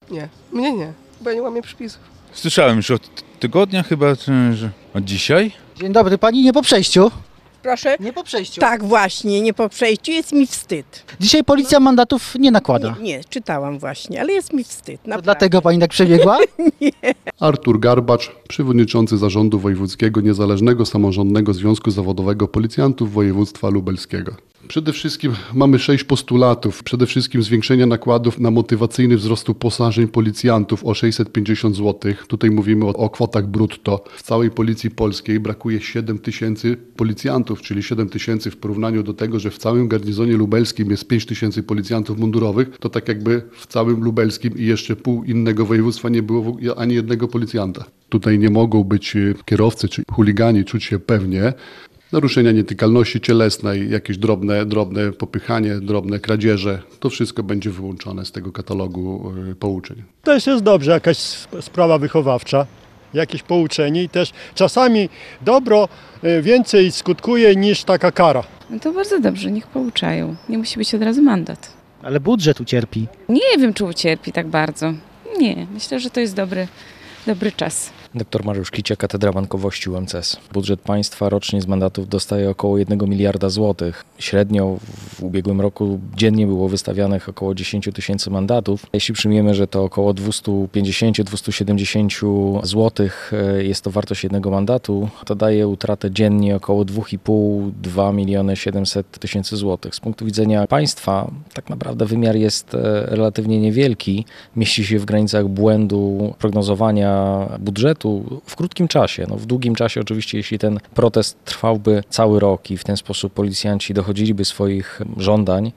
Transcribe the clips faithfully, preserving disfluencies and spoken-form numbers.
Nie, mnie nie, bo ja nie łamię przepisów. Słyszałem już od tygodnia chyba, że od dzisiaj. Dzień dobry pani, nie po przejściu. Proszę? Nie po przejściu. Tak, właśnie, nie po przejściu, jest mi wstyd. Dzisiaj policja mandatów nie nakłada. Nie, nie, czytałam właśnie, ale jest mi wstyd. To Naprawdę. dlatego pani tak przebiegła? Artur Garbacz, przewodniczący Zarządu Wojewódzkiego Niezależnego Samorządnego Związku Zawodowego Policjantów Województwa Lubelskiego. Przede wszystkim mamy sześć postulatów. Przede wszystkim zwiększenie nakładów na motywacyjny wzrost uposażeń policjantów o sześćset pięćdziesiąt złotych. Tutaj mówimy o, o kwotach brutto. W całej Policji Polskiej brakuje siedem tysięcy policjantów, czyli siedem tysięcy w porównaniu do tego, że w całym garnizonie lubelskim jest pięć tysięcy policjantów mundurowych. To tak jakby w całym lubelskim i jeszcze pół innego województwa nie było ani jednego policjanta. Tutaj nie mogą być kierowcy czy chuligani czuć się pewnie. Naruszenia nietykalności cielesnej, jakieś drobne, drobne popychanie, drobne kradzieże, to wszystko będzie wyłączone z tego katalogu pouczeń. Też jest dobrze, jakaś sprawa wychowawcza, jakieś pouczenie i też czasami dobro więcej skutkuje niż taka kara. No to bardzo dobrze, niech pouczają. Nie musi być od razu mandat. Ale budżet ucierpi. Nie wiem, czy ucierpi tak bardzo. Nie, myślę, że to jest dobry, dobry czas. Doktor Mariusz Klicia, Katedra Bankowości U M C S. Budżet państwa rocznie z mandatów dostaje około jednego miliarda złotych. Średnio w ubiegłym roku dziennie było wystawianych około dziesięć tysięcy mandatów. Jeśli przyjmiemy, że to około dwieście pięćdziesiąt do dwustu siedemdziesięciu złotych jest to wartość jednego mandatu, to daje utratę dziennie około dwa i pół do dwóch milionów siedemset tysięcy złotych. Z punktu widzenia państwa tak naprawdę wymiar jest relatywnie niewielki. Mieści się w granicach błędu prognozowania budżetu w krótkim czasie. No w długim czasie oczywiście, jeśli ten protest trwałby cały rok i w ten sposób policjanci dochodziliby swoich żądań,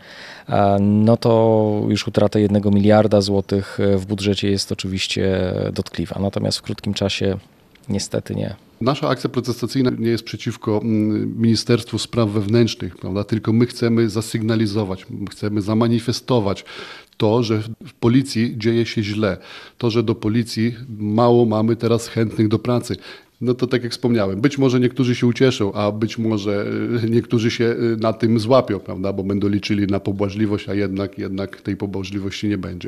no to już utrata jednego miliarda złotych w budżecie jest oczywiście dotkliwa. Natomiast w krótkim czasie niestety nie. Nasza akcja protestacyjna nie jest przeciwko Ministerstwu Spraw Wewnętrznych, prawda? Tylko my chcemy zasygnalizować, chcemy zamanifestować to, że w policji dzieje się źle, to, że do policji mało mamy teraz chętnych do pracy. No to tak jak wspomniałem, być może niektórzy się ucieszą, a być może niektórzy się na tym złapią, prawda? Bo będą liczyli na pobłażliwość, a jednak, jednak tej pobłażliwości nie będzie.